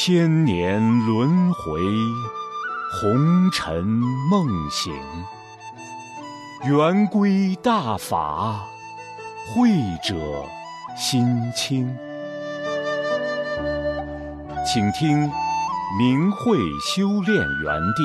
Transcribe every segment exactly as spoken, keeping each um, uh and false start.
千年轮回，红尘梦醒。圆规大法，慧者心清。请听明慧修炼园地。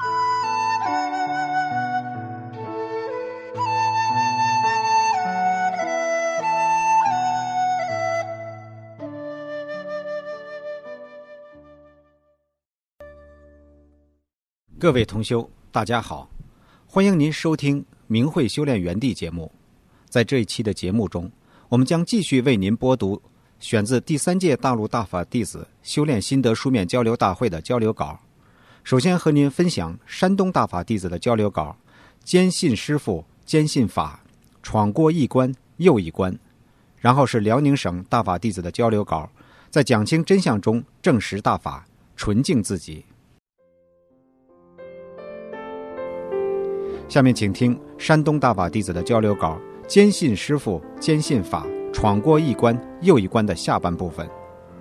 各位同修，大家好，欢迎您收听明慧修炼园地节目。在这一期的节目中，我们将继续为您播读选自第三届大陆大法弟子修炼心得书面交流大会的交流稿。首先和您分享山东大法弟子的交流稿，坚信师父，坚信法，闯过一关又一关。然后是辽宁省大法弟子的交流稿，在讲清真相中证实大法，纯净自己。下面请听山东大法弟子的交流稿，坚信师父，坚信法，闯过一关又一关的下半部分。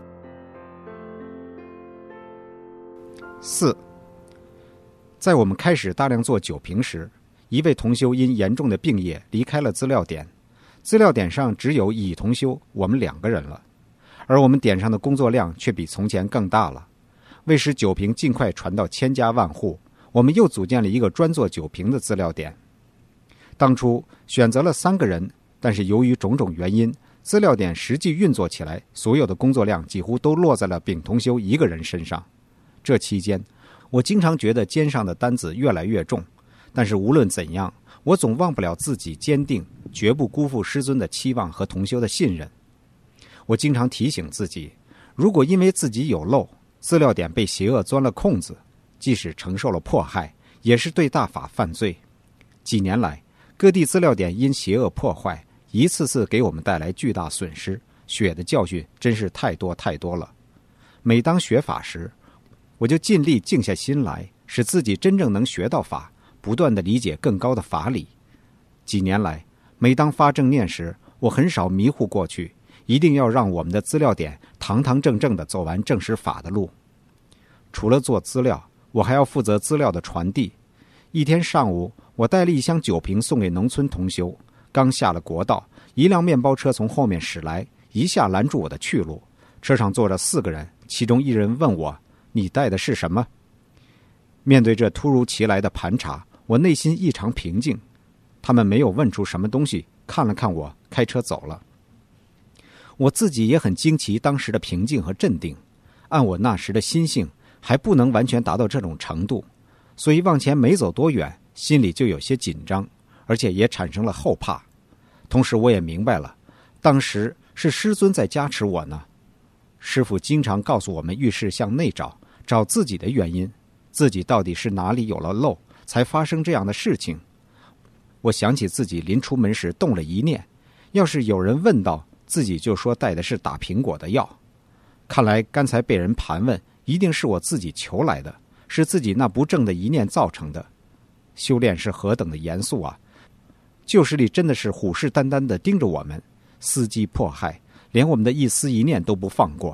四，在我们开始大量做酒瓶时，一位同修因严重的病业离开了资料点，资料点上只有乙同修我们两个人了，而我们点上的工作量却比从前更大了。为使酒瓶尽快传到千家万户，我们又组建了一个专做酒瓶的资料点。当初选择了三个人，但是由于种种原因，资料点实际运作起来，所有的工作量几乎都落在了丙同修一个人身上。这期间，我经常觉得肩上的担子越来越重，但是无论怎样，我总忘不了自己坚定，绝不辜负师尊的期望和同修的信任。我经常提醒自己，如果因为自己有漏，资料点被邪恶钻了空子，即使承受了迫害，也是对大法犯罪。几年来，各地资料点因邪恶破坏，一次次给我们带来巨大损失，血的教训真是太多太多了。每当学法时，我就尽力静下心来，使自己真正能学到法，不断地理解更高的法理。几年来，每当发正念时，我很少迷糊过去，一定要让我们的资料点堂堂正正地走完正实法的路。除了做资料，我还要负责资料的传递。一天上午，我带了一箱酒瓶送给农村同修，刚下了国道，一辆面包车从后面驶来，一下拦住我的去路。车上坐着四个人，其中一人问我：你带的是什么？面对这突如其来的盘查，我内心异常平静。他们没有问出什么东西，看了看我，开车走了。我自己也很惊奇当时的平静和镇定，按我那时的心性，还不能完全达到这种程度，所以往前没走多远，心里就有些紧张，而且也产生了后怕。同时我也明白了，当时是师尊在加持我呢。师父经常告诉我们遇事向内找，找自己的原因，自己到底是哪里有了漏，才发生这样的事情。我想起自己临出门时动了一念，要是有人问到，自己就说带的是打苹果的药。看来刚才被人盘问，一定是我自己求来的，是自己那不正的一念造成的。修炼是何等的严肃啊！旧势力真的是虎视眈眈地盯着我们，伺机迫害，连我们的一丝一念都不放过。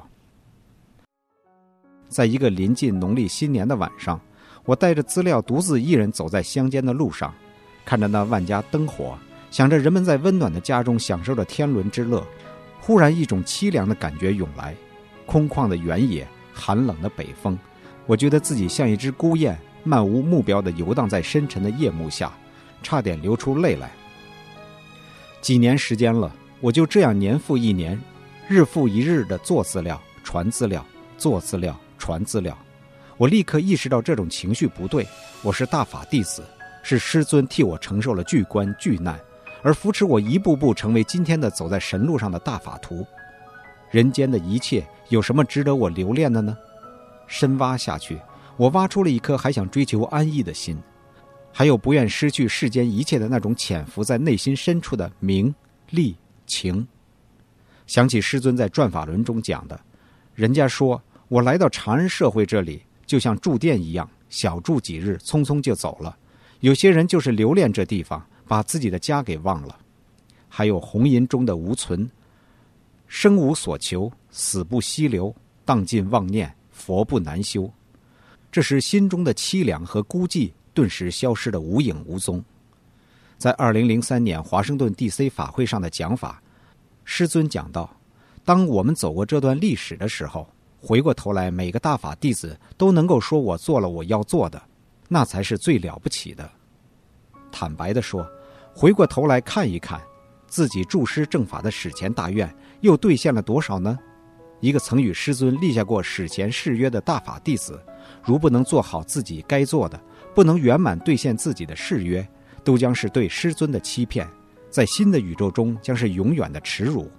在一个临近农历新年的晚上，我带着资料独自一人走在乡间的路上，看着那万家灯火，想着人们在温暖的家中享受着天伦之乐，忽然一种凄凉的感觉涌来。空旷的原野，寒冷的北风，我觉得自己像一只孤雁，漫无目标地游荡在深沉的夜幕下，差点流出泪来。几年时间了，我就这样年复一年，日复一日地做资料、传资料、做资料、传资料。我立刻意识到这种情绪不对，我是大法弟子，是师尊替我承受了巨关巨难，而扶持我一步步成为今天的走在神路上的大法徒。人间的一切有什么值得我留恋的呢？深挖下去，我挖出了一颗还想追求安逸的心，还有不愿失去世间一切的那种潜伏在内心深处的名利情。想起师尊在转法轮中讲的，人家说我来到常人社会这里，就像住店一样，小住几日，匆匆就走了。有些人就是留恋这地方，把自己的家给忘了。还有红银中的无存，生无所求，死不息流，荡尽妄念， 佛不难修。这时心中的凄凉和孤寂顿时消失得无影无踪。在二零零三年华盛顿 D C 法会上的讲法，师尊讲到，当我们走过这段历史的时候，回过头来每个大法弟子都能够说我做了我要做的，那才是最了不起的。坦白地说，回过头来看一看，自己助师正法的史前大愿又兑现了多少呢？一个曾与师尊立下过史前誓约的大法弟子，如不能做好自己该做的，不能圆满兑现自己的誓约，都将是对师尊的欺骗，在新的宇宙中将是永远的耻辱。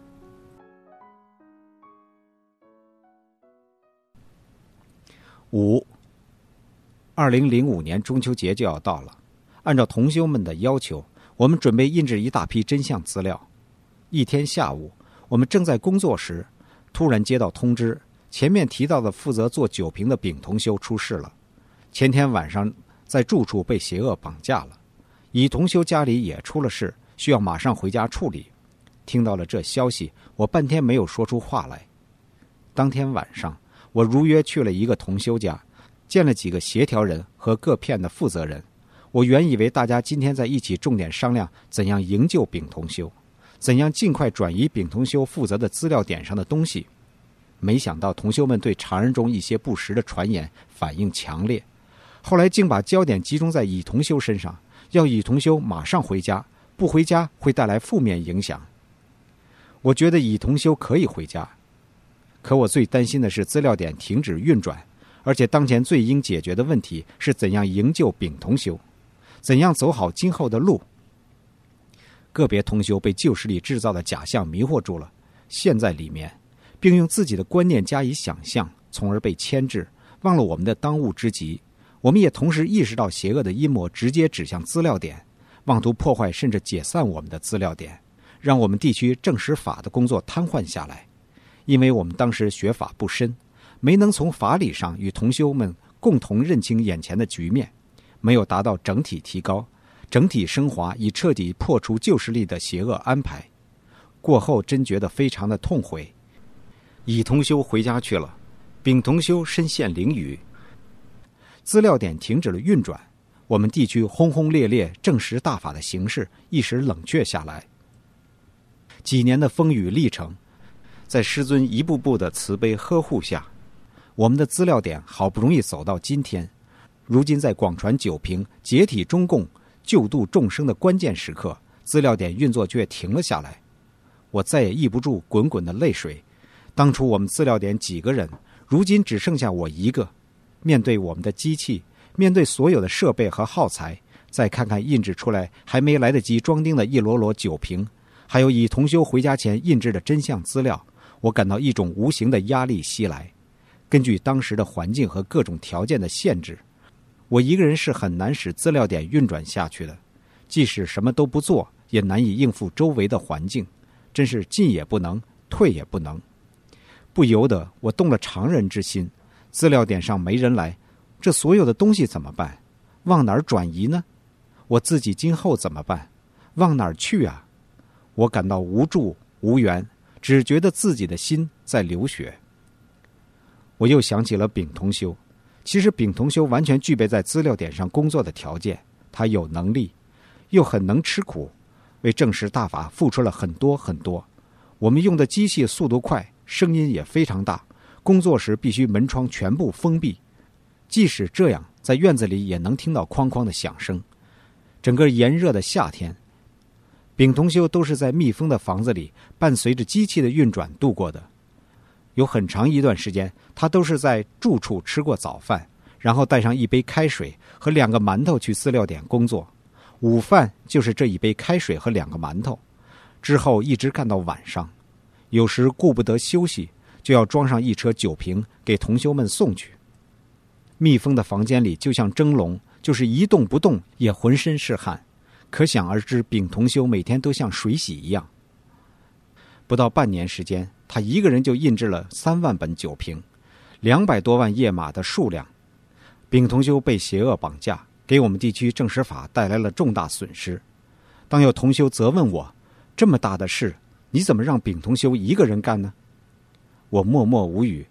五，二零零五年中秋节就要到了，按照同修们的要求，我们准备印制一大批真相资料。一天下午，我们正在工作时，突然接到通知，前面提到的负责做酒瓶的丙同修出事了。前天晚上在住处被邪恶绑架了，乙同修家里也出了事，需要马上回家处理。听到了这消息，我半天没有说出话来。当天晚上，我如约去了一个同修家，见了几个协调人和各片的负责人。我原以为大家今天在一起重点商量怎样营救丙同修，怎样尽快转移丙同修负责的资料点上的东西。没想到同修们对常人中一些不实的传言反应强烈，后来竟把焦点集中在乙同修身上，要乙同修马上回家，不回家会带来负面影响。我觉得乙同修可以回家，可我最担心的是资料点停止运转，而且当前最应解决的问题是怎样营救丙同修，怎样走好今后的路。个别同修被旧势力制造的假象迷惑住了，陷在里面，并用自己的观念加以想象，从而被牵制，忘了我们的当务之急。我们也同时意识到邪恶的阴谋直接指向资料点，妄图破坏甚至解散我们的资料点，让我们地区证实法的工作瘫痪下来。因为我们当时学法不深，没能从法理上与同修们共同认清眼前的局面，没有达到整体提高、整体升华，以彻底破除旧势力的邪恶安排。过后真觉得非常的痛悔。乙同修回家去了，丙同修身陷囹圄，资料点停止了运转，我们地区轰轰烈烈证实大法的形势一时冷却下来。几年的风雨历程，在师尊一步步的慈悲呵护下，我们的资料点好不容易走到今天。如今在广传九瓶、解体中共、救度众生的关键时刻，资料点运作却停了下来。我再也抑不住滚滚的泪水。当初我们资料点几个人，如今只剩下我一个。面对我们的机器，面对所有的设备和耗材，再看看印制出来还没来得及装订的一摞摞酒瓶，还有乙同修回家前印制的真相资料，我感到一种无形的压力袭来。根据当时的环境和各种条件的限制，我一个人是很难使资料点运转下去的，即使什么都不做，也难以应付周围的环境，真是进也不能，退也不能。不由得我动了常人之心，资料点上没人来，这所有的东西怎么办？往哪儿转移呢？我自己今后怎么办？往哪儿去啊？我感到无助无援，只觉得自己的心在流血。我又想起了丙同修，其实丙同修完全具备在资料点上工作的条件，他有能力，又很能吃苦，为证实大法付出了很多很多。我们用的机器速度快，声音也非常大，工作时必须门窗全部封闭，即使这样，在院子里也能听到哐哐的响声。整个炎热的夏天，丙同修都是在密封的房子里，伴随着机器的运转度过的。有很长一段时间，他都是在住处吃过早饭，然后带上一杯开水和两个馒头去资料点工作。午饭就是这一杯开水和两个馒头，之后一直干到晚上。有时顾不得休息，就要装上一车酒瓶给同修们送去。密封的房间里就像蒸笼，就是一动不动也浑身是汗，可想而知丙同修每天都像水洗一样。不到半年时间，他一个人就印制了三万本酒瓶，两百多万页码的数量。丙同修被邪恶绑架，给我们地区证实法带来了重大损失。当有同修责问我，这么大的事，你怎么让丙同修一个人干呢？我默默无语，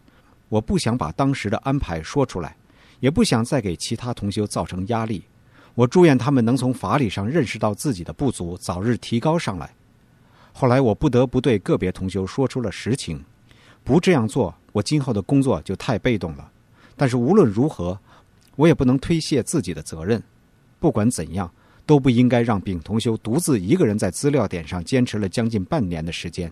我不想把当时的安排说出来，也不想再给其他同修造成压力。我祝愿他们能从法理上认识到自己的不足，早日提高上来。后来我不得不对个别同修说出了实情，不这样做，我今后的工作就太被动了。但是无论如何，我也不能推卸自己的责任。不管怎样，都不应该让丙同修独自一个人在资料点上坚持了将近半年的时间。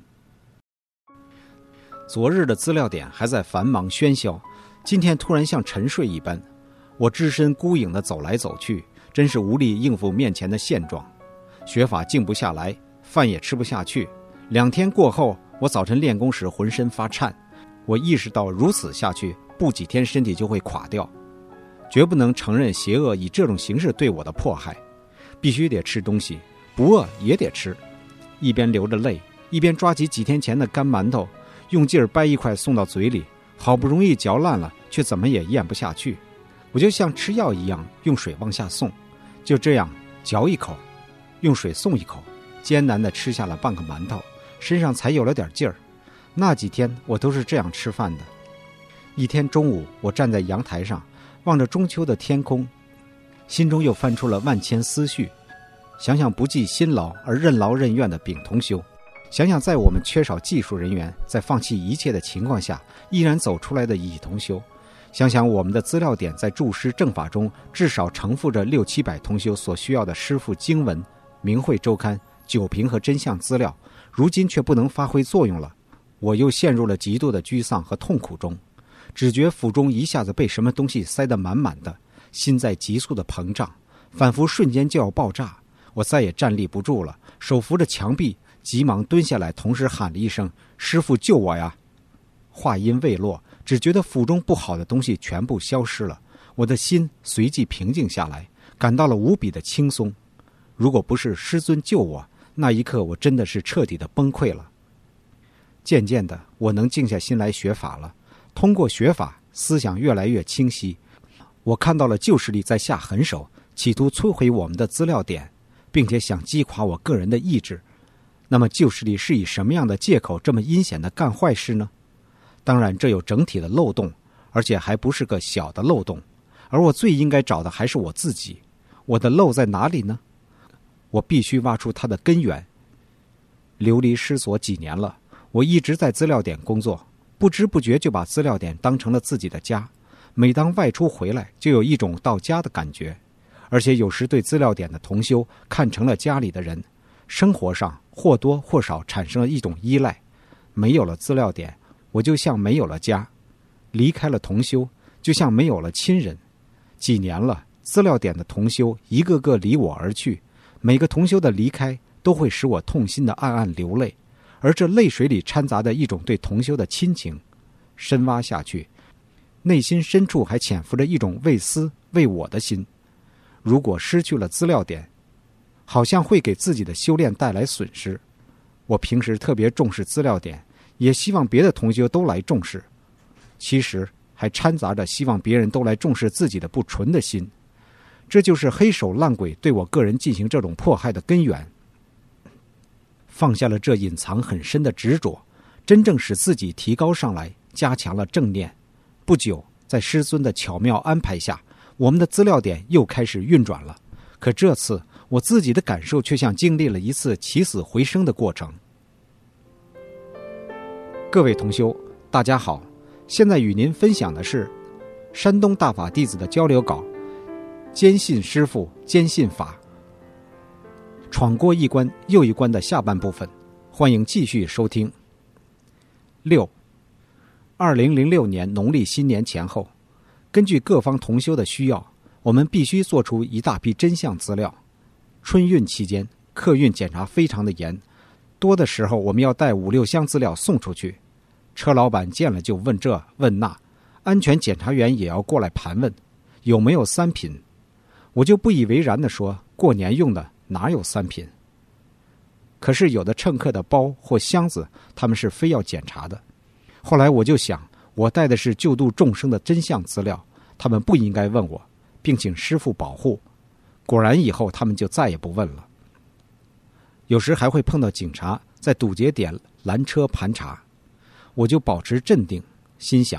昨日的资料点还在繁忙喧嚣，今天突然像沉睡一般，我只身孤影地走来走去，真是无力应付面前的现状。学法静不下来，饭也吃不下去。两天过后，我早晨练功时浑身发颤，我意识到如此下去，不几天身体就会垮掉，绝不能承认邪恶以这种形式对我的迫害，必须得吃东西，不饿也得吃。一边流着泪，一边抓起几天前的干馒头，用劲儿掰一块送到嘴里，好不容易嚼烂了，却怎么也咽不下去。我就像吃药一样，用水往下送，就这样嚼一口，用水送一口，艰难地吃下了半个馒头，身上才有了点劲儿。那几天我都是这样吃饭的。一天中午，我站在阳台上，望着中秋的天空，心中又翻出了万千思绪。想想不计辛劳而任劳任怨的丙同修，想想在我们缺少技术人员，在放弃一切的情况下依然走出来的乙同修，想想我们的资料点在注释正法中至少承负着六七百同修所需要的师父经文、明慧周刊、九评和真相资料，如今却不能发挥作用了，我又陷入了极度的沮丧和痛苦中，只觉腹中一下子被什么东西塞得满满的，心在急速的膨胀，仿佛瞬间就要爆炸。我再也站立不住了，手扶着墙壁，急忙蹲下来，同时喊了一声：“师父救我呀！”话音未落，只觉得腹中不好的东西全部消失了，我的心随即平静下来，感到了无比的轻松。如果不是师尊救我，那一刻我真的是彻底的崩溃了。渐渐的，我能静下心来学法了。通过学法，思想越来越清晰。我看到了旧势力在下狠手，企图摧毁我们的资料点，并且想击垮我个人的意志。那么旧势力是以什么样的借口这么阴险的干坏事呢？当然这有整体的漏洞，而且还不是个小的漏洞，而我最应该找的还是我自己。我的漏在哪里呢？我必须挖出它的根源。流离失所几年了，我一直在资料点工作，不知不觉就把资料点当成了自己的家。每当外出回来，就有一种到家的感觉，而且有时对资料点的同修看成了家里的人，生活上或多或少产生了一种依赖。没有了资料点，我就像没有了家；离开了同修，就像没有了亲人。几年了，资料点的同修一个个离我而去，每个同修的离开都会使我痛心的暗暗流泪，而这泪水里掺杂的一种对同修的亲情。深挖下去，内心深处还潜伏着一种为私为我的心。如果失去了资料点，好像会给自己的修炼带来损失。我平时特别重视资料点，也希望别的同修都来重视，其实还掺杂着希望别人都来重视自己的不纯的心。这就是黑手烂鬼对我个人进行这种迫害的根源。放下了这隐藏很深的执着，真正使自己提高上来，加强了正念。不久，在师尊的巧妙安排下，我们的资料点又开始运转了。可这次我自己的感受却像经历了一次起死回生的过程。各位同修，大家好，现在与您分享的是山东大法弟子的交流稿，坚信师父，坚信法，闯过一关又一关的下半部分，欢迎继续收听。六，二零零六年农历新年前后，根据各方同修的需要，我们必须做出一大批真相资料。春运期间，客运检查非常的严，多的时候我们要带五六箱资料送出去。车老板见了就问这问那，安全检查员也要过来盘问有没有三品。我就不以为然地说，过年用的哪有三品？可是有的乘客的包或箱子，他们是非要检查的。后来我就想，我带的是救度众生的真相资料，他们不应该问我，并请师父保护。果然以后他们就再也不问了。有时还会碰到警察在堵截点拦车盘查，我就保持镇定，心想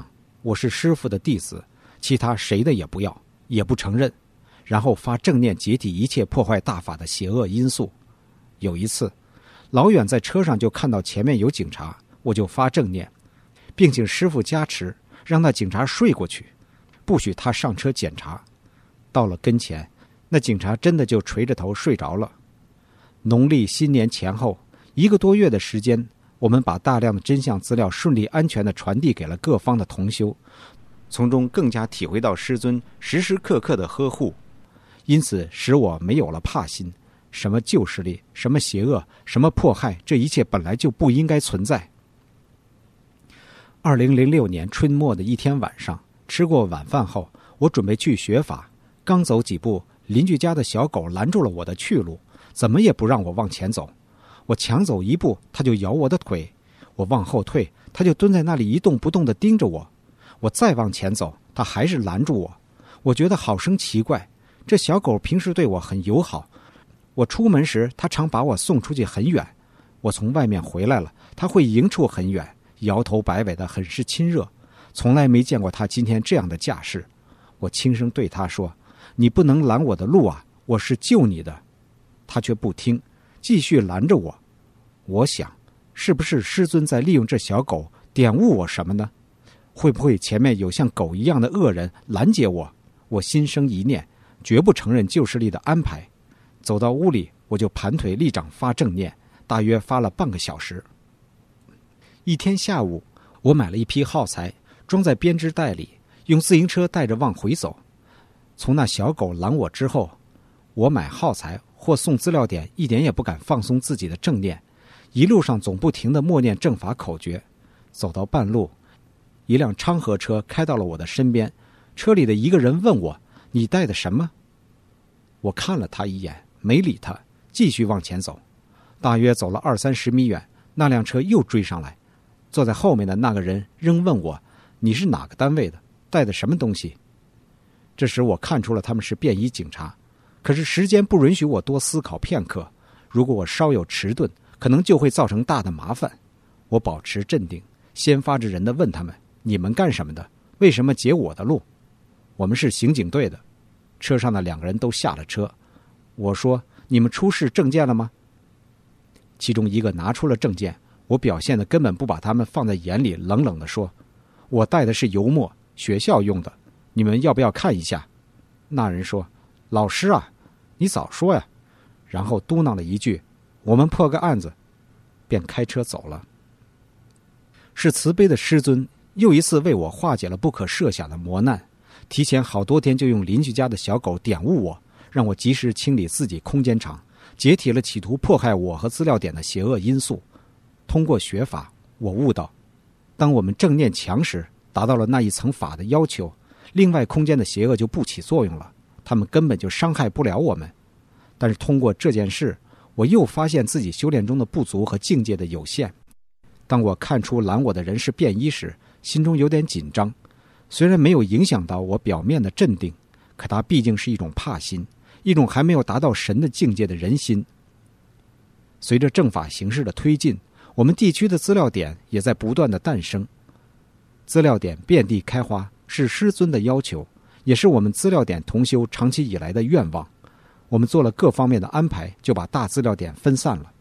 我是师父的弟子，其他谁的也不要，也不承认，然后发正念解体一切破坏大法的邪恶因素。有一次老远在车上就看到前面有警察，我就发正念，并请师父加持，让那警察睡过去，不许他上车检查。到了跟前，那警察真的就垂着头睡着了。农历新年前后一个多月的时间，我们把大量的真相资料顺利安全地传递给了各方的同修，从中更加体会到师尊时时刻刻的呵护，因此使我没有了怕心。什么旧势力，什么邪恶，什么迫害，这一切本来就不应该存在。二零零六年春末的一天晚上，吃过晚饭后，我准备去学法，刚走几步，邻居家的小狗拦住了我的去路，怎么也不让我往前走。我强走一步，它就咬我的腿，我往后退，它就蹲在那里一动不动地盯着我。我再往前走，它还是拦住我。我觉得好生奇怪，这小狗平时对我很友好，我出门时它常把我送出去很远，我从外面回来了，它会迎出很远，摇头摆尾的，很是亲热。从来没见过它今天这样的架势。我轻声对它说，你不能拦我的路啊，我是救你的。它却不听，继续拦着我。我想，是不是师尊在利用这小狗点悟我什么呢？会不会前面有像狗一样的恶人拦截我？我心生一念，绝不承认旧势力的安排。走到屋里，我就盘腿立掌发正念，大约发了半个小时。一天下午，我买了一批耗材，装在编织袋里，用自行车带着往回走。从那小狗拦我之后，我买耗材或送资料点，一点也不敢放松自己的正念，一路上总不停地默念正法口诀。走到半路，一辆昌河车开到了我的身边，车里的一个人问我，你带的什么？我看了他一眼，没理他，继续往前走。大约走了二三十米远，那辆车又追上来，坐在后面的那个人仍问我，你是哪个单位的，带的什么东西？这时我看出了他们是便衣警察，可是时间不允许我多思考片刻，如果我稍有迟钝，可能就会造成大的麻烦。我保持镇定，先发制人地问他们，你们干什么的？为什么截我的路？我们是刑警队的。车上的两个人都下了车。我说，你们出示证件了吗？其中一个拿出了证件，我表现得根本不把他们放在眼里，冷冷地说，我带的是油墨，学校用的，你们要不要看一下？那人说，老师啊，你早说呀。然后嘟囔了一句，我们破个案子，便开车走了。是慈悲的师尊又一次为我化解了不可设想的磨难，提前好多天就用邻居家的小狗点悟我，让我及时清理自己空间场，解体了企图迫害我和资料点的邪恶因素。通过学法，我悟到，当我们正念强时，达到了那一层法的要求，另外空间的邪恶就不起作用了，他们根本就伤害不了我们。但是通过这件事，我又发现自己修炼中的不足和境界的有限。当我看出拦我的人是便衣时，心中有点紧张，虽然没有影响到我表面的镇定，可它毕竟是一种怕心，一种还没有达到神的境界的人心。随着正法形势的推进，我们地区的资料点也在不断的诞生。资料点遍地开花是师尊的要求，也是我们资料点同修长期以来的愿望。我们做了各方面的安排，就把大资料点分散了。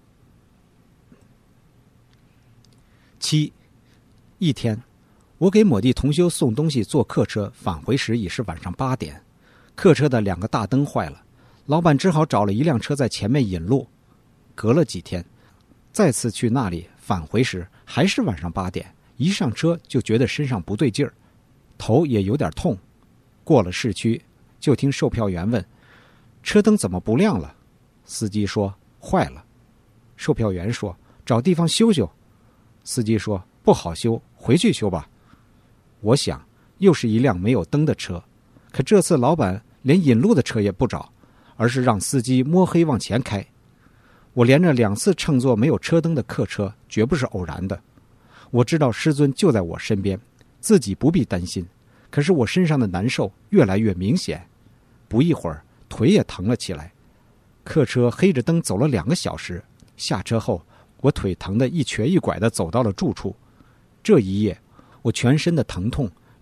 七，一天，我给某地同修送东西坐客车，返回时已是晚上八点。客车的两个大灯坏了，老板只好找了一辆车在前面引路。隔了几天，再次去那里，返回时还是晚上八点，一上车就觉得身上不对劲儿，头也有点痛。过了市区，就听售票员问，车灯怎么不亮了？司机说坏了。售票员说找地方修修。司机说不好修，回去修吧。我想又是一辆没有灯的车，可这次老板连引路的车也不找，而是让司机摸黑往前开。我连着两次乘坐没有车灯的客车，绝不是偶然的。我知道师尊就在我身边，自己不必担心，可是我身上的难受越来越明显，不一会儿腿也疼了起来。客车黑着灯走了两个小时，下车后我腿疼得一瘸一拐地走到了住处。这一夜我全身的疼痛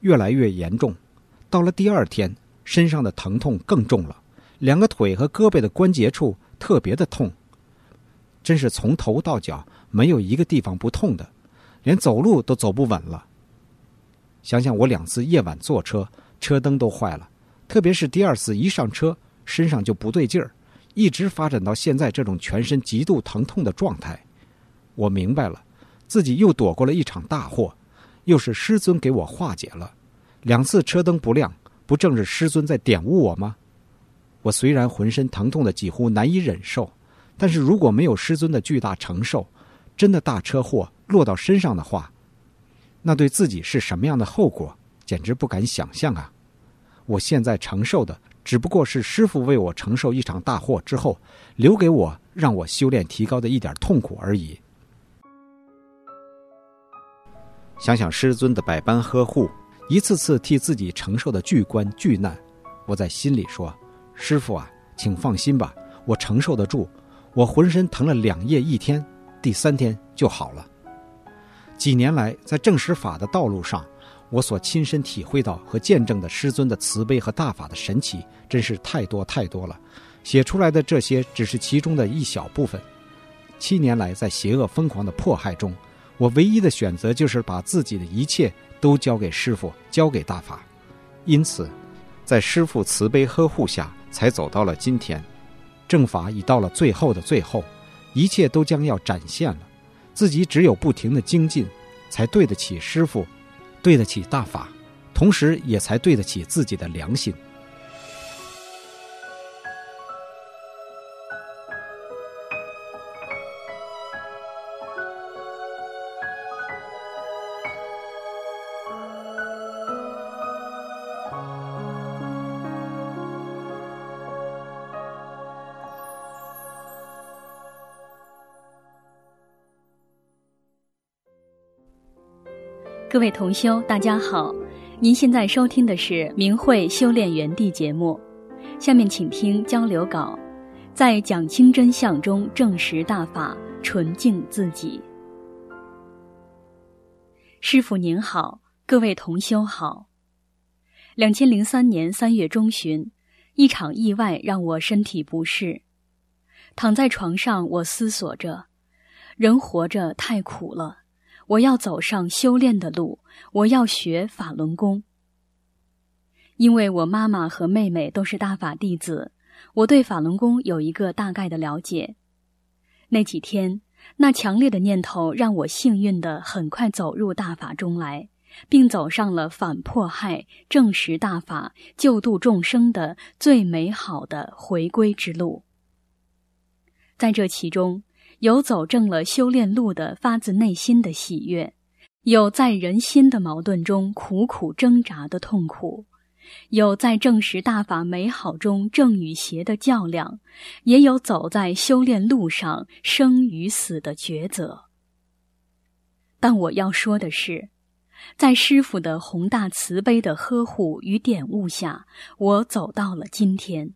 越来越严重。到了第二天，身上的疼痛更重了，两个腿和胳膊的关节处特别的痛，真是从头到脚没有一个地方不痛的，连走路都走不稳了。想想我两次夜晚坐车，车灯都坏了，特别是第二次一上车，身上就不对劲儿，一直发展到现在这种全身极度疼痛的状态。我明白了，自己又躲过了一场大祸，又是师尊给我化解了。两次车灯不亮，不正是师尊在点悟我吗？我虽然浑身疼痛的几乎难以忍受，但是如果没有师尊的巨大承受，真的大车祸落到身上的话，那对自己是什么样的后果，简直不敢想象啊！我现在承受的只不过是师父为我承受一场大祸之后留给我让我修炼提高的一点痛苦而已。想想师尊的百般呵护，一次次替自己承受的巨关巨难，我在心里说，师父啊，请放心吧，我承受得住，我浑身疼了两夜一天，第三天就好了。几年来，在正实法的道路上，我所亲身体会到和见证的师尊的慈悲和大法的神奇，真是太多太多了。写出来的这些只是其中的一小部分。七年来，在邪恶疯狂的迫害中，我唯一的选择就是把自己的一切都交给师父，交给大法。因此，在师父慈悲呵护下，才走到了今天。正法已到了最后的最后，一切都将要展现了。自己只有不停的精进，才对得起师父，对得起大法，同时也才对得起自己的良心。 各位同修，大家好，您现在收听的是明慧修炼园地节目，下面请听交流稿，在讲清真相中证实大法，纯净自己。师父您好，各位同修好。二千零三年三月中旬，一场意外让我身体不适，躺在床上，我思索着，人活着太苦了，我要走上修炼的路，我要学法轮功。因为我妈妈和妹妹都是大法弟子，我对法轮功有一个大概的了解。那几天，那强烈的念头让我幸运地很快走入大法中来，并走上了反迫害、证实大法、救度众生的最美好的回归之路。在这其中，有走正了修炼路的发自内心的喜悦，有在人心的矛盾中苦苦挣扎的痛苦，有在证实大法美好中正与邪的较量，也有走在修炼路上生与死的抉择。但我要说的是，在师父的宏大慈悲的呵护与点悟下，我走到了今天。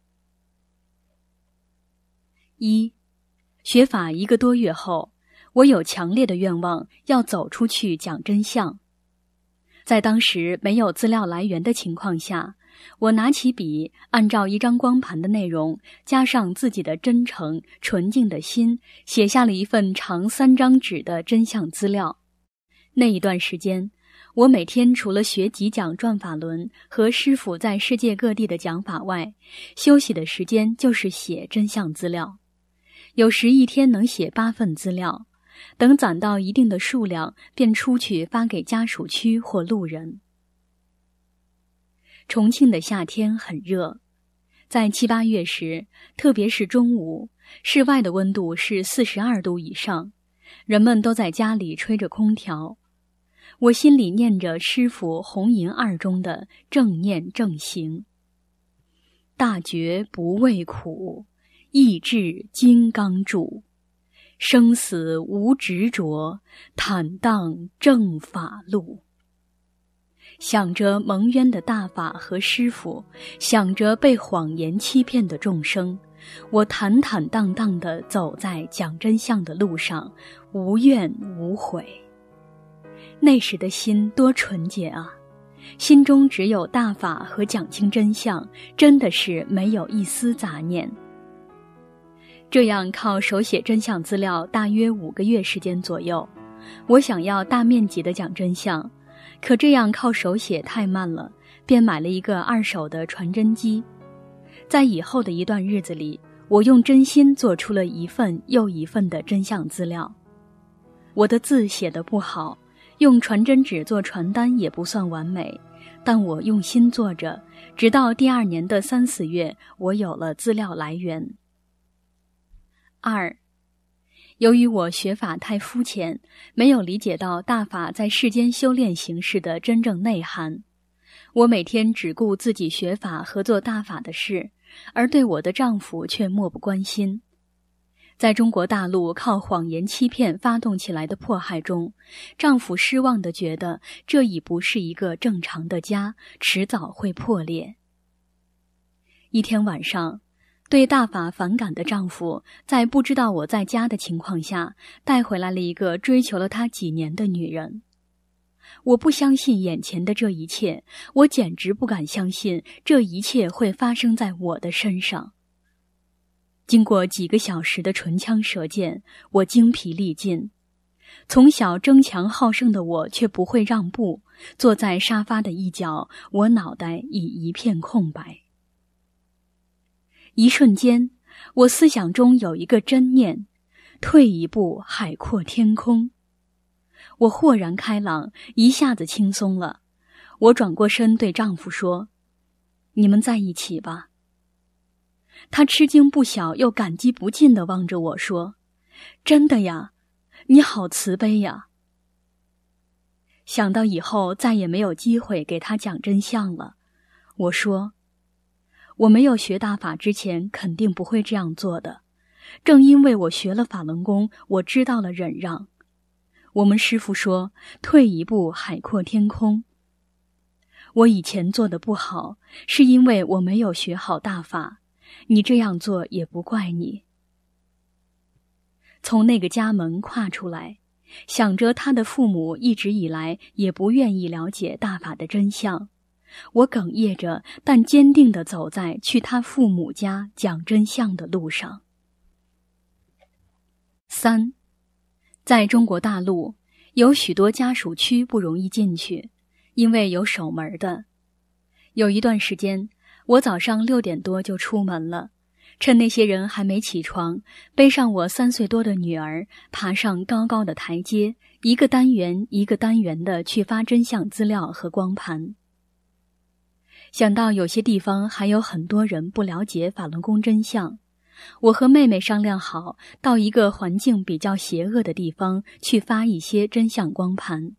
一学法一个多月后，我有强烈的愿望要走出去讲真相。在当时没有资料来源的情况下，我拿起笔，按照一张光盘的内容，加上自己的真诚、纯净的心，写下了一份长三张纸的真相资料。那一段时间，我每天除了学几讲转法轮和师父在世界各地的讲法外，休息的时间就是写真相资料。有时一天能写八份资料，等攒到一定的数量，便出去发给家属区或路人。重庆的夏天很热，在七八月时，特别是中午，室外的温度是四十二度以上，人们都在家里吹着空调。我心里念着师父红银二中的正念正行，大觉不畏苦，意志金刚柱，生死无执着，坦荡正法路。想着蒙冤的大法和师父，想着被谎言欺骗的众生，我坦坦荡荡地走在讲真相的路上，无怨无悔。那时的心多纯洁啊！ 心中只有大法和讲清真相，真的是没有一丝杂念。这样靠手写真相资料大约五个月时间左右，我想要大面积的讲真相，可这样靠手写太慢了，便买了一个二手的传真机。在以后的一段日子里，我用真心做出了一份又一份的真相资料。我的字写得不好，用传真纸做传单也不算完美，但我用心做着，直到第二年的三四月，我有了资料来源。二，由于我学法太肤浅，没有理解到大法在世间修炼形式的真正内涵。我每天只顾自己学法和做大法的事，而对我的丈夫却漠不关心。在中国大陆靠谎言欺骗发动起来的迫害中，丈夫失望地觉得这已不是一个正常的家，迟早会破裂。一天晚上，对大法反感的丈夫在不知道我在家的情况下，带回来了一个追求了他几年的女人。我不相信眼前的这一切，我简直不敢相信这一切会发生在我的身上。经过几个小时的唇枪舌剑，我精疲力尽。从小争强好胜的我却不会让步，坐在沙发的一角，我脑袋已一片空白。一瞬间，我思想中有一个真念：退一步，海阔天空。我豁然开朗，一下子轻松了。我转过身对丈夫说：“你们在一起吧。”他吃惊不小，又感激不尽地望着我说：“真的呀，你好慈悲呀。”想到以后再也没有机会给他讲真相了，我说：“我没有学大法之前肯定不会这样做的，正因为我学了法轮功，我知道了忍让。我们师父说，退一步，海阔天空。我以前做的不好，是因为我没有学好大法，你这样做也不怪你。”从那个家门跨出来，想着他的父母一直以来也不愿意了解大法的真相，我哽咽着，但坚定地走在去他父母家讲真相的路上。三，在中国大陆，有许多家属区不容易进去，因为有守门的。有一段时间，我早上六点多就出门了，趁那些人还没起床，背上我三岁多的女儿，爬上高高的台阶，一个单元一个单元的去发真相资料和光盘。想到有些地方还有很多人不了解法轮功真相，我和妹妹商量好，到一个环境比较邪恶的地方去发一些真相光盘。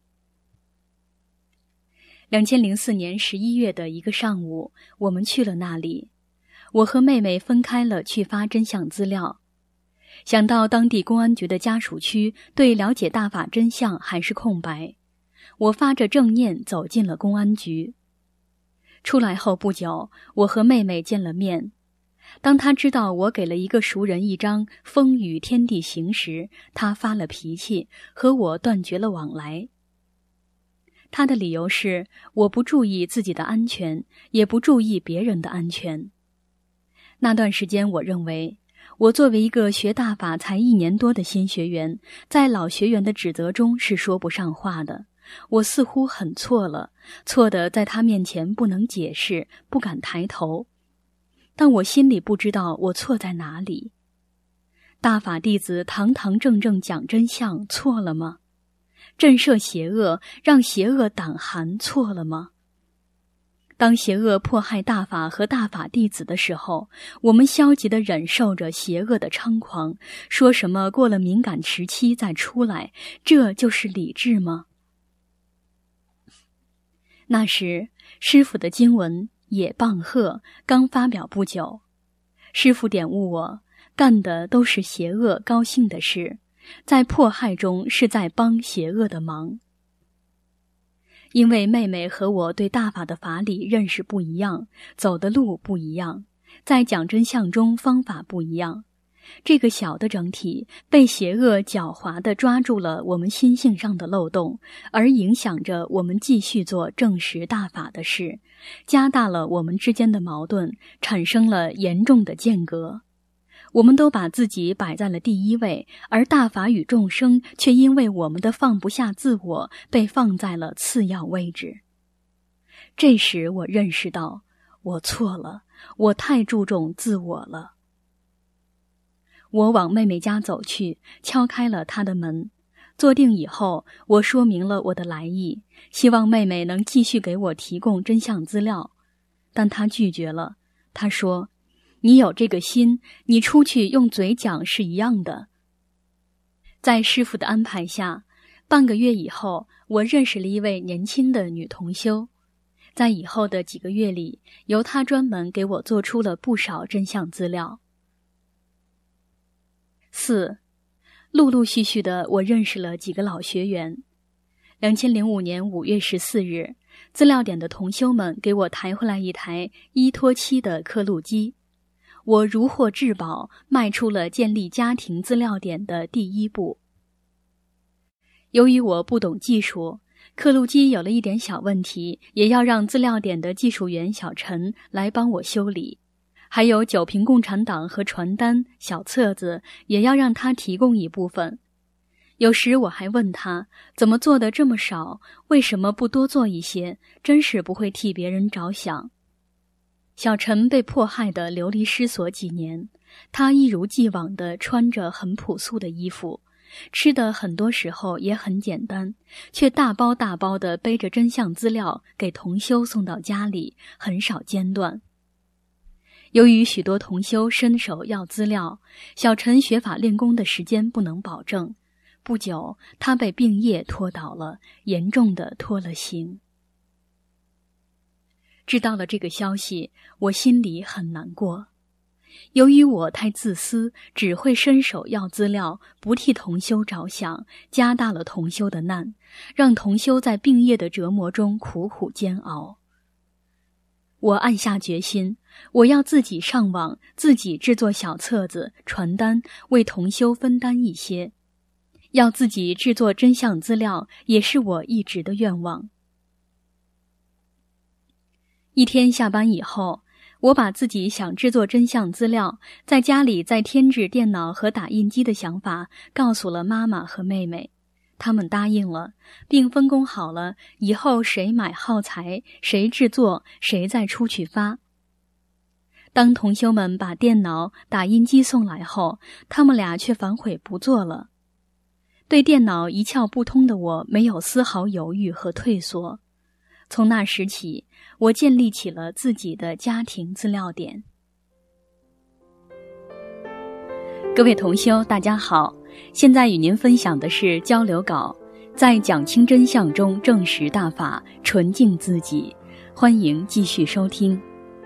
二零零四年十一月的一个上午，我们去了那里。我和妹妹分开了去发真相资料。想到当地公安局的家属区对了解大法真相还是空白，我发着正念走进了公安局。出来后不久，我和妹妹见了面。当她知道我给了一个熟人一张风雨天地行时，她发了脾气，和我断绝了往来。她的理由是，我不注意自己的安全，也不注意别人的安全。那段时间，我认为我作为一个学大法才一年多的新学员，在老学员的指责中是说不上话的。我似乎很错了，错的在他面前不能解释，不敢抬头。但我心里不知道我错在哪里。大法弟子堂堂正正讲真相，错了吗？震慑邪恶，让邪恶胆寒，错了吗？当邪恶迫害大法和大法弟子的时候，我们消极地忍受着邪恶的猖狂，说什么过了敏感时期再出来，这就是理智吗？那时，师父的经文《野棒鹤》刚发表不久，师父点悟我，干的都是邪恶高兴的事，在迫害中是在帮邪恶的忙。因为妹妹和我对大法的法理认识不一样，走的路不一样，在讲真相中方法不一样， 这个小的整体被邪恶狡猾地抓住了我们心性上的漏洞，而影响着我们继续做正实大法的事，加大了我们之间的矛盾，产生了严重的间隔。我们都把自己摆在了第一位，而大法与众生却因为我们的放不下自我，被放在了次要位置。这时我认识到，我错了，我太注重自我了。我往妹妹家走去，敲开了她的门。坐定以后，我说明了我的来意，希望妹妹能继续给我提供真相资料，但她拒绝了。她说，你有这个心，你出去用嘴讲是一样的。在师父的安排下，半个月以后，我认识了一位年轻的女同修。在以后的几个月里，由她专门给我做出了不少真相资料。四，陆陆续续的我认识了几个老学员。二零零五年五月十四日，资料点的同修们给我抬回来一台依托七的刻录机。我如获至宝，迈出了建立家庭资料点的第一步。由于我不懂技术，刻录机有了一点小问题，也要让资料点的技术员小陈来帮我修理。还有九瓶共产党和传单、小册子，也要让他提供一部分。有时我还问他，怎么做的这么少，为什么不多做一些，真是不会替别人着想。小陈被迫害的流离失所几年，他一如既往地穿着很朴素的衣服，吃的很多时候也很简单，却大包大包地背着真相资料给同修送到家里，很少间断。由于许多同修伸手要资料，小陈学法练功的时间不能保证，不久他被病业拖倒了，严重的脱了形。知道了这个消息，我心里很难过。由于我太自私，只会伸手要资料，不替同修着想，加大了同修的难，让同修在病业的折磨中苦苦煎熬。我暗下决心，我要自己上网，自己制作小册子、传单，为同修分担一些。要自己制作真相资料，也是我一直的愿望。一天下班以后，我把自己想制作真相资料，在家里再添置电脑和打印机的想法告诉了妈妈和妹妹，他们答应了，并分工好了，以后谁买耗材，谁制作，谁再出去发。当同修们把电脑、打印机送来后，他们俩却反悔不做了。对电脑一窍不通的我没有丝毫犹豫和退缩。从那时起，我建立起了自己的家庭资料点。各位同修，大家好，现在与您分享的是交流稿，在讲清真相中证实大法，纯净自己。欢迎继续收听。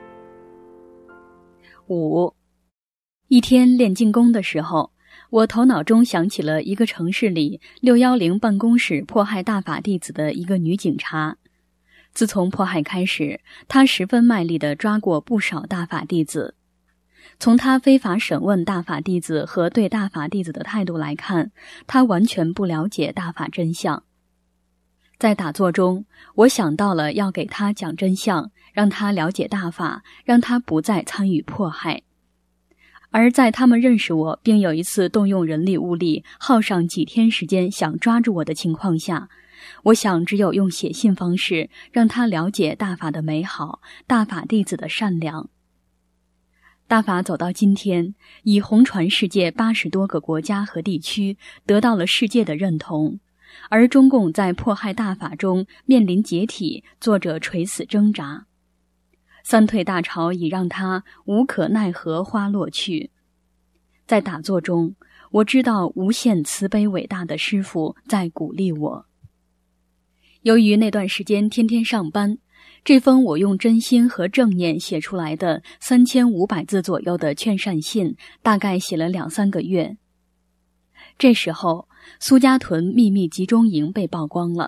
五，一天练静功的时候，我头脑中想起了一个城市里六一零办公室迫害大法弟子的一个女警察。自从迫害开始，她十分卖力地抓过不少大法弟子。从她非法审问大法弟子和对大法弟子的态度来看，她完全不了解大法真相。在打坐中，我想到了要给她讲真相，让她了解大法，让她不再参与迫害。而在他们认识我，并有一次动用人力物力，耗上几天时间想抓住我的情况下，我想只有用写信方式让他了解大法的美好，大法弟子的善良。大法走到今天，已红传世界八十多个国家和地区，得到了世界的认同。而中共在迫害大法中面临解体，作者垂死挣扎。三退大潮已让他无可奈何花落去。在打坐中，我知道无限慈悲伟大的师父在鼓励我。由于那段时间天天上班，这封我用真心和正念写出来的三千五百字左右的劝善信，大概写了两三个月。这时候，苏家屯秘密集中营被曝光了，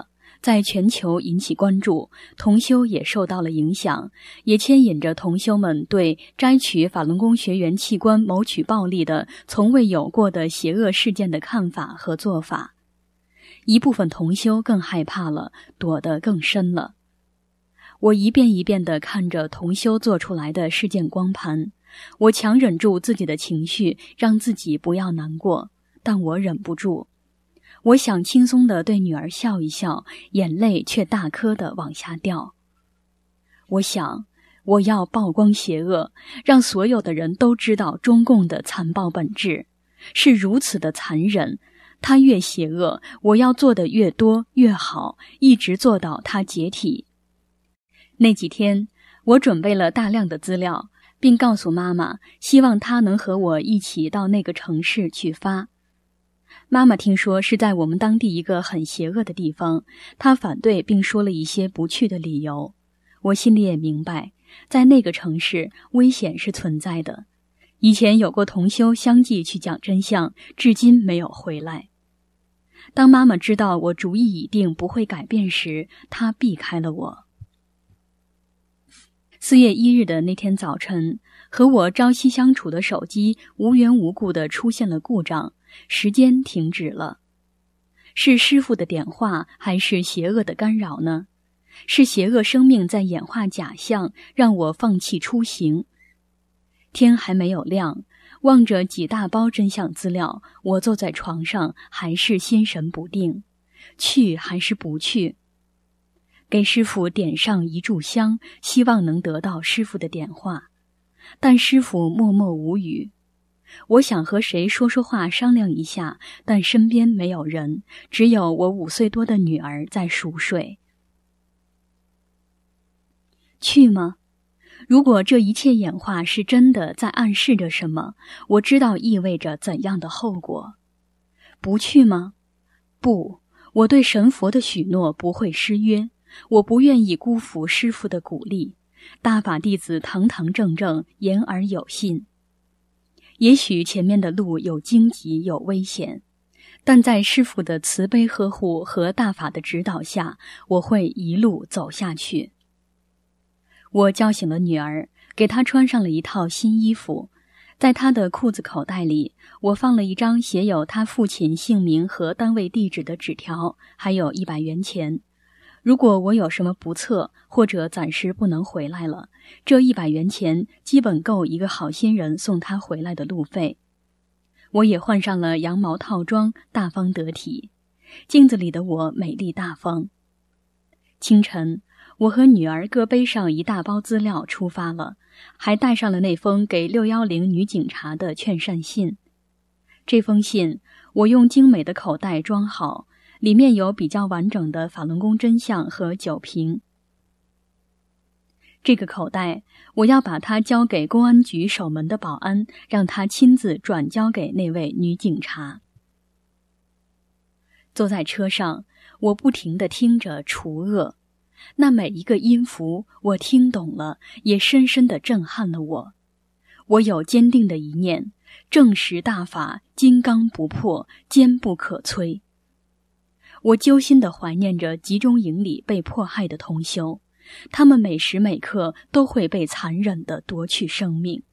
在全球引起关注，同修也受到了影响，也牵引着同修们对摘取法轮功学员器官谋取暴利的从未有过的邪恶事件的看法和做法。一部分同修更害怕了，躲得更深了。我一遍一遍地看着同修做出来的事件光盘，我强忍住自己的情绪，让自己不要难过，但我忍不住。我想轻松地对女儿笑一笑，眼泪却大颗地往下掉。我想，我要曝光邪恶，让所有的人都知道中共的残暴本质，是如此的残忍。它越邪恶，我要做的越多越好，一直做到它解体。那几天，我准备了大量的资料，并告诉妈妈，希望她能和我一起到那个城市去发。妈妈听说是在我们当地一个很邪恶的地方，她反对并说了一些不去的理由。我心里也明白，在那个城市危险是存在的。以前有过同修相继去讲真相，至今没有回来。当妈妈知道我主意已定不会改变时，她避开了我。四月一日的那天早晨，和我朝夕相处的手机无缘无故地出现了故障，时间停止了。是师父的点化，还是邪恶的干扰呢？是邪恶生命在演化假象，让我放弃出行。天还没有亮，望着几大包真相资料，我坐在床上，还是心神不定，去还是不去？给师父点上一炷香，希望能得到师父的点化，但师父默默无语。我想和谁说说话商量一下，但身边没有人，只有我五岁多的女儿在熟睡。去吗？如果这一切演化是真的，在暗示着什么？我知道意味着怎样的后果。不去吗？不，我对神佛的许诺不会失约，我不愿意辜负师父的鼓励。大法弟子堂堂正正，言而有信。也许前面的路有荆棘，有危险，但在师父的慈悲呵护和大法的指导下，我会一路走下去。我叫醒了女儿，给她穿上了一套新衣服。在她的裤子口袋里，我放了一张写有她父亲姓名和单位地址的纸条，还有一百元钱。如果我有什么不测，或者暂时不能回来了，这一百元钱基本够一个好心人送她回来的路费。我也换上了羊毛套装，大方得体。镜子里的我美丽大方。清晨，我和女儿各背上一大包资料出发了，还带上了那封给六一零女警察的劝善信。这封信我用精美的口袋装好，里面有比较完整的法轮功真相和酒瓶。这个口袋我要把它交给公安局守门的保安，让他亲自转交给那位女警察。坐在车上，我不停地听着除恶，那每一个音符我听懂了，也深深地震撼了我。我有坚定的一念，正实大法，金刚不破，坚不可摧。我揪心地怀念着集中营里被迫害的同修，他们每时每刻都会被残忍地夺去生命。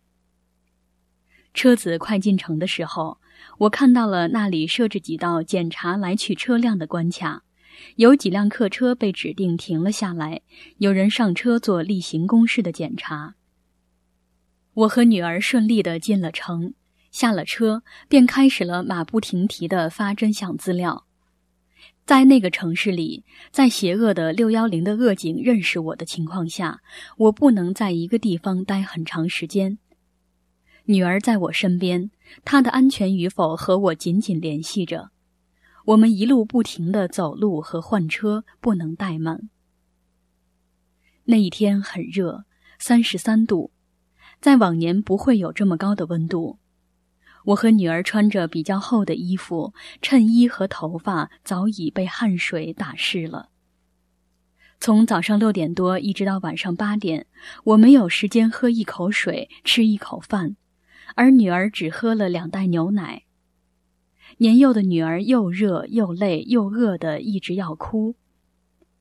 车子快进城的时候，我看到了那里设置几道检查来取车辆的关卡，有几辆客车被指定停了下来，有人上车做例行公事的检查。我和女儿顺利地进了城，下了车便开始了马不停蹄地发真相资料。在那个城市里，在邪恶的六一零的恶警认识我的情况下，我不能在一个地方待很长时间。女儿在我身边，她的安全与否和我紧紧联系着。我们一路不停地走路和换车，不能怠慢。那一天很热，三十三度，在往年不会有这么高的温度。我和女儿穿着比较厚的衣服，衬衣和头发早已被汗水打湿了。从早上六点多一直到晚上八点，我没有时间喝一口水，吃一口饭，而女儿只喝了两袋牛奶。年幼的女儿又热又累又饿的一直要哭，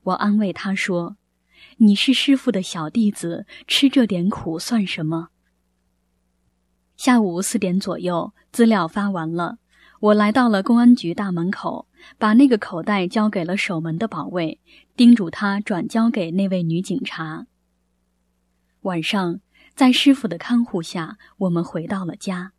我安慰他说，你是师父的小弟子，吃这点苦算什么？下午四点左右，资料发完了，我来到了公安局大门口，把那个口袋交给了守门的保卫，叮嘱他转交给那位女警察。晚上，在师父的看护下，我们回到了家。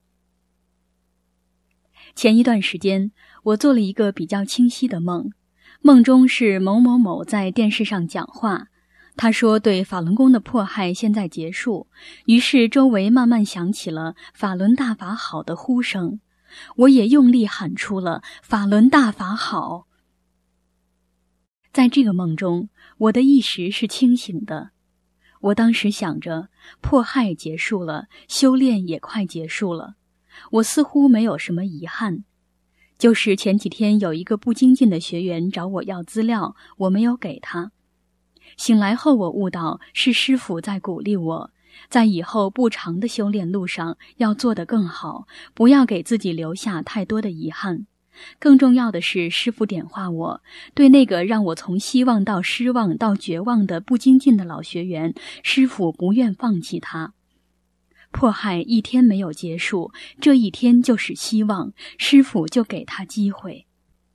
前一段时间，我做了一个比较清晰的梦，梦中是某某某在电视上讲话，他说对法轮功的迫害现在结束，于是周围慢慢响起了法轮大法好的呼声，我也用力喊出了法轮大法好。在这个梦中，我的意识是清醒的，我当时想着迫害结束了，修炼也快结束了，我似乎没有什么遗憾，就是前几天有一个不精进的学员找我要资料，我没有给他。醒来后我悟到是师父在鼓励我，在以后不长的修炼路上要做得更好，不要给自己留下太多的遗憾。更重要的是，师父点化我，对那个让我从希望到失望到绝望的不精进的老学员，师父不愿放弃他。迫害一天没有结束，这一天就是希望，师父就给他机会。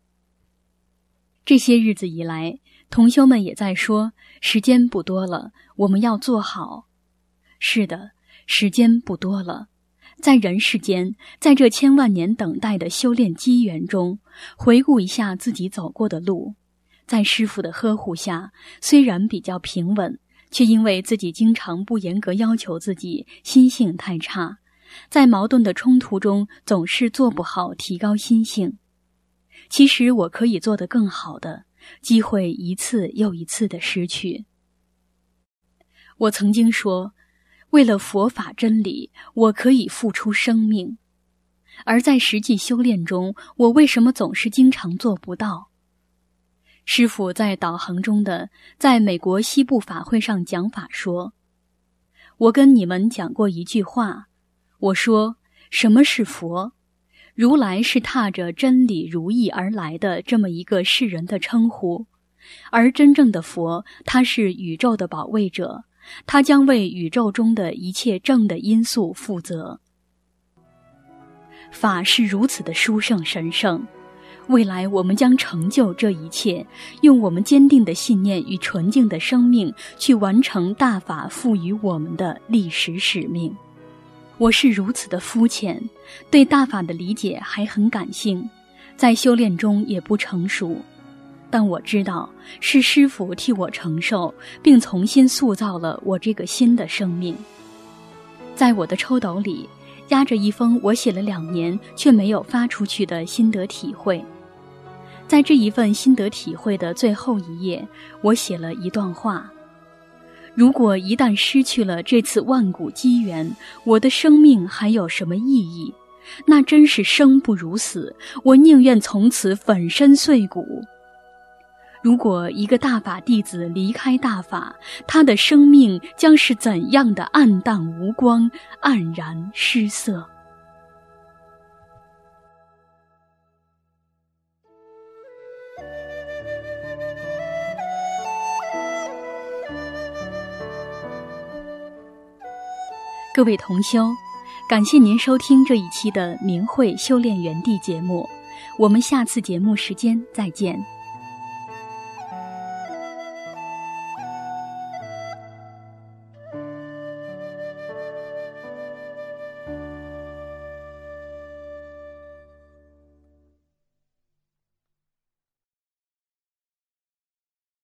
这些日子以来，同修们也在说，时间不多了，我们要做好。是的，时间不多了。在人世间，在这千万年等待的修炼机缘中，回顾一下自己走过的路，在师父的呵护下，虽然比较平稳，却因为自己经常不严格要求自己，心性太差，在矛盾的冲突中总是做不好提高心性。其实我可以做得更好的，机会一次又一次的失去。我曾经说，为了佛法真理，我可以付出生命。而在实际修炼中，我为什么总是经常做不到？师父在导航中的在美国西部法会上讲法说，我跟你们讲过一句话，我说，什么是佛？如来是踏着真理如意而来的这么一个世人的称呼，而真正的佛，他是宇宙的保卫者，他将为宇宙中的一切正的因素负责。法是如此的殊胜神圣，未来我们将成就这一切，用我们坚定的信念与纯净的生命去完成大法赋予我们的历史使命。我是如此的肤浅，对大法的理解还很感性，在修炼中也不成熟，但我知道是师父替我承受，并重新塑造了我这个新的生命。在我的抽斗里压着一封我写了两年却没有发出去的心得体会，在这一份心得体会的最后一页，我写了一段话：如果一旦失去了这次万古机缘，我的生命还有什么意义？那真是生不如死，我宁愿从此粉身碎骨。如果一个大法弟子离开大法，他的生命将是怎样的暗淡无光，黯然失色。各位同修，感谢您收听这一期的明慧修炼园地节目，我们下次节目时间再见。